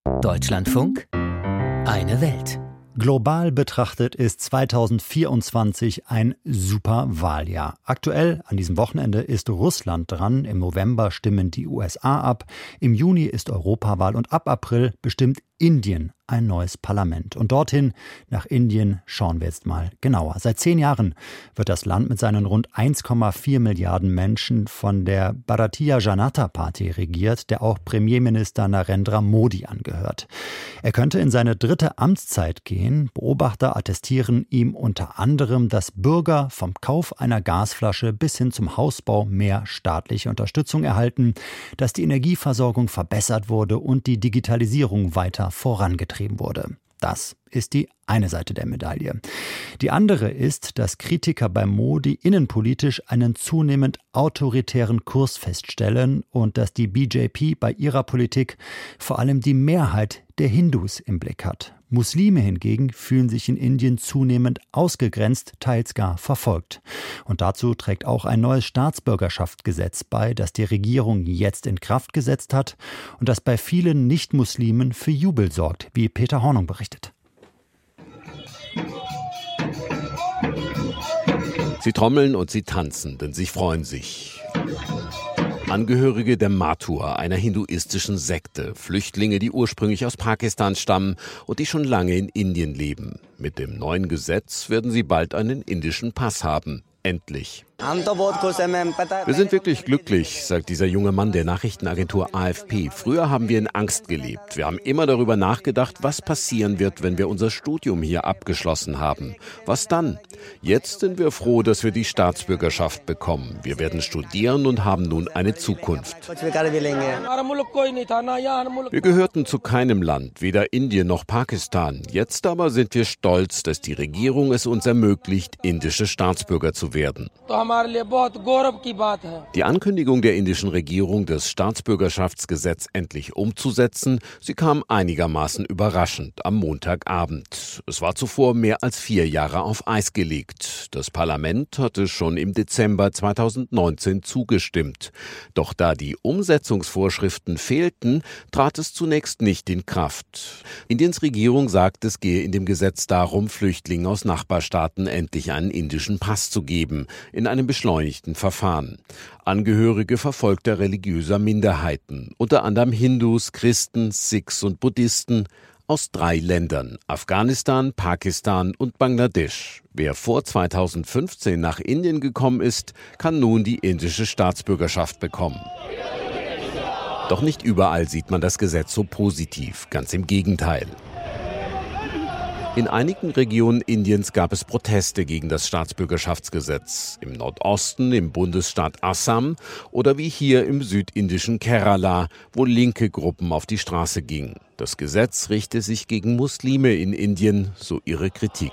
Deutschlandfunk, eine Welt. Global betrachtet ist 2024 ein super Wahljahr. Aktuell an diesem Wochenende ist Russland dran, im November stimmen die USA ab, im Juni ist Europawahl und ab April bestimmt Indien ein neues Parlament. Und dorthin, nach Indien, schauen wir jetzt mal genauer. Seit 10 Jahren wird das Land mit seinen rund 1,4 Milliarden Menschen von der Bharatiya Janata Party regiert, der auch Premierminister Narendra Modi angehört. Er könnte in seine 3. Amtszeit gehen. Beobachter attestieren ihm unter anderem, dass Bürger vom Kauf einer Gasflasche bis hin zum Hausbau mehr staatliche Unterstützung erhalten, dass die Energieversorgung verbessert wurde und die Digitalisierung weiter vorangetrieben wurde. Das ist die eine Seite der Medaille. Die andere ist, dass Kritiker bei Modi innenpolitisch einen zunehmend autoritären Kurs feststellen und dass die BJP bei ihrer Politik vor allem die Mehrheit der Hindus im Blick hat. Muslime hingegen fühlen sich in Indien zunehmend ausgegrenzt, teils gar verfolgt. Und dazu trägt auch ein neues Staatsbürgerschaftsgesetz bei, das die Regierung jetzt in Kraft gesetzt hat und das bei vielen Nicht-Muslimen für Jubel sorgt, wie Peter Hornung berichtet. Sie trommeln und sie tanzen, denn sie freuen sich. Angehörige der Mathur, einer hinduistischen Sekte, Flüchtlinge, die ursprünglich aus Pakistan stammen und die schon lange in Indien leben. Mit dem neuen Gesetz werden sie bald einen indischen Pass haben. Endlich. Wir sind wirklich glücklich, sagt dieser junge Mann der Nachrichtenagentur AFP. Früher haben wir in Angst gelebt. Wir haben immer darüber nachgedacht, was passieren wird, wenn wir unser Studium hier abgeschlossen haben. Was dann? Jetzt sind wir froh, dass wir die Staatsbürgerschaft bekommen. Wir werden studieren und haben nun eine Zukunft. Wir gehörten zu keinem Land, weder Indien noch Pakistan. Jetzt aber sind wir stolz, dass die Regierung es uns ermöglicht, indische Staatsbürger zu werden. Die Ankündigung der indischen Regierung, das Staatsbürgerschaftsgesetz endlich umzusetzen, sie kam einigermaßen überraschend am Montagabend. Es war zuvor mehr als 4 Jahre auf Eis gelegt. Das Parlament hatte schon im Dezember 2019 zugestimmt. Doch da die Umsetzungsvorschriften fehlten, trat es zunächst nicht in Kraft. Indiens Regierung sagt, es gehe in dem Gesetz darum, Flüchtlingen aus Nachbarstaaten endlich einen indischen Pass zu geben, in einem beschleunigten Verfahren. Angehörige verfolgter religiöser Minderheiten, unter anderem Hindus, Christen, Sikhs und Buddhisten, aus 3 Ländern, Afghanistan, Pakistan und Bangladesch. Wer vor 2015 nach Indien gekommen ist, kann nun die indische Staatsbürgerschaft bekommen. Doch nicht überall sieht man das Gesetz so positiv, ganz im Gegenteil. In einigen Regionen Indiens gab es Proteste gegen das Staatsbürgerschaftsgesetz. Im Nordosten, im Bundesstaat Assam oder wie hier im südindischen Kerala, wo linke Gruppen auf die Straße gingen. Das Gesetz richte sich gegen Muslime in Indien, so ihre Kritik.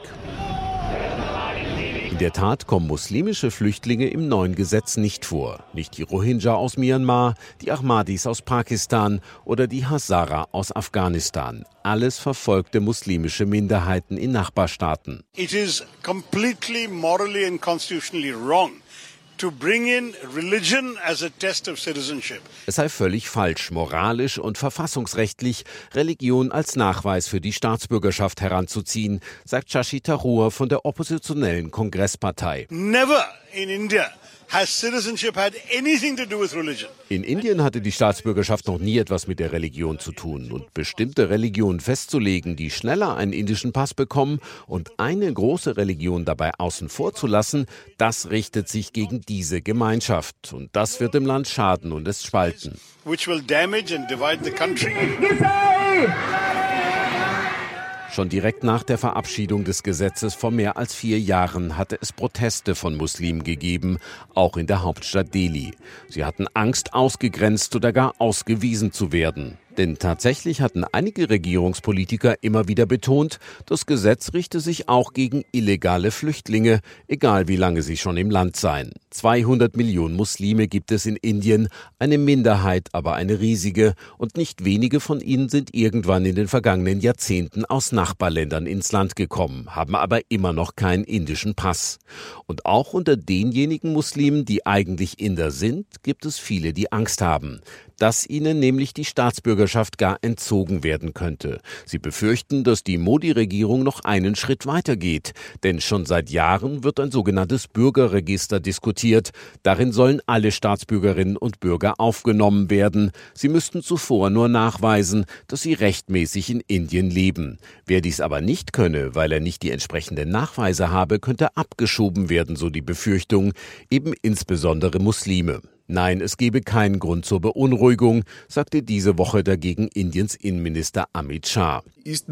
In der Tat kommen muslimische Flüchtlinge im neuen Gesetz nicht vor. Nicht die Rohingya aus Myanmar, die Ahmadis aus Pakistan oder die Hazara aus Afghanistan. Alles verfolgte muslimische Minderheiten in Nachbarstaaten. It is completely morally and constitutionally wrong to bring in religion as a test of citizenship. Es sei völlig falsch, moralisch und verfassungsrechtlich Religion als Nachweis für die Staatsbürgerschaft heranzuziehen, sagt Shashi Tharoor von der oppositionellen Kongresspartei. Never in India has citizenship had anything to do with religion. In Indien hatte die Staatsbürgerschaft noch nie etwas mit der Religion zu tun. Und bestimmte Religionen festzulegen, die schneller einen indischen Pass bekommen und eine große Religion dabei außen vor zu lassen, das richtet sich gegen diese Gemeinschaft. Und das wird dem Land schaden und es spalten. Which will damage and divide the country. Schon direkt nach der Verabschiedung des Gesetzes vor mehr als 4 Jahren hatte es Proteste von Muslimen gegeben, auch in der Hauptstadt Delhi. Sie hatten Angst, ausgegrenzt oder gar ausgewiesen zu werden. Denn tatsächlich hatten einige Regierungspolitiker immer wieder betont, das Gesetz richte sich auch gegen illegale Flüchtlinge, egal wie lange sie schon im Land seien. 200 Millionen Muslime gibt es in Indien, eine Minderheit, aber eine riesige, und nicht wenige von ihnen sind irgendwann in den vergangenen Jahrzehnten aus Nachbarländern ins Land gekommen, haben aber immer noch keinen indischen Pass. Und auch unter denjenigen Muslimen, die eigentlich Inder sind, gibt es viele, die Angst haben. dass ihnen nämlich die Staatsbürgerschaft gar entzogen werden könnte. Sie befürchten, dass die Modi-Regierung noch einen Schritt weiter geht. Denn schon seit Jahren wird ein sogenanntes Bürgerregister diskutiert. Darin sollen alle Staatsbürgerinnen und Bürger aufgenommen werden. Sie müssten zuvor nur nachweisen, dass sie rechtmäßig in Indien leben. Wer dies aber nicht könne, weil er nicht die entsprechenden Nachweise habe, könnte abgeschoben werden, so die Befürchtung, eben insbesondere Muslime. Nein, es gebe keinen Grund zur Beunruhigung, sagte diese Woche dagegen Indiens Innenminister Amit Shah.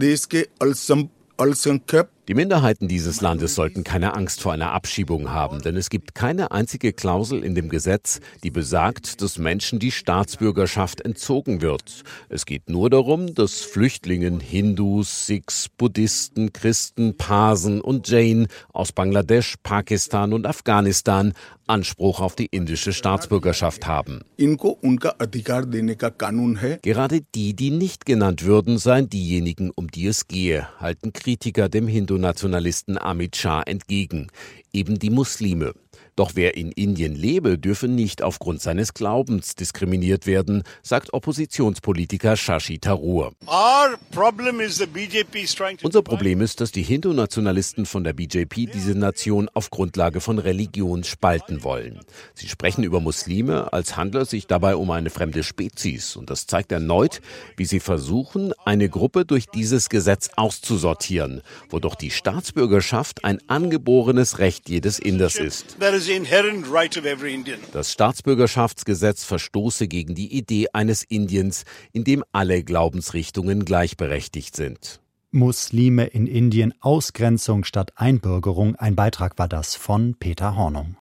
Die Minderheiten dieses Landes sollten keine Angst vor einer Abschiebung haben, denn es gibt keine einzige Klausel in dem Gesetz, die besagt, dass Menschen die Staatsbürgerschaft entzogen wird. Es geht nur darum, dass Flüchtlingen Hindus, Sikhs, Buddhisten, Christen, Parsen und Jain aus Bangladesch, Pakistan und Afghanistan Anspruch auf die indische Staatsbürgerschaft haben. Gerade die nicht genannt würden, seien diejenigen, um die es gehe, halten Kritiker dem Hindu-Nationalisten Amit Shah entgegen, eben die Muslime. Doch wer in Indien lebe, dürfe nicht aufgrund seines Glaubens diskriminiert werden, sagt Oppositionspolitiker Shashi Tharoor. Unser Problem ist, dass die Hindu-Nationalisten von der BJP diese Nation auf Grundlage von Religion spalten wollen. Sie sprechen über Muslime, als handle es sich dabei um eine fremde Spezies. Und das zeigt erneut, wie sie versuchen, eine Gruppe durch dieses Gesetz auszusortieren, wodurch die Staatsbürgerschaft ein angeborenes Recht jedes Inders ist. Das Staatsbürgerschaftsgesetz verstoße gegen die Idee eines Indiens, in dem alle Glaubensrichtungen gleichberechtigt sind. Muslime in Indien, Ausgrenzung statt Einbürgerung. Ein Beitrag war das von Peter Hornung.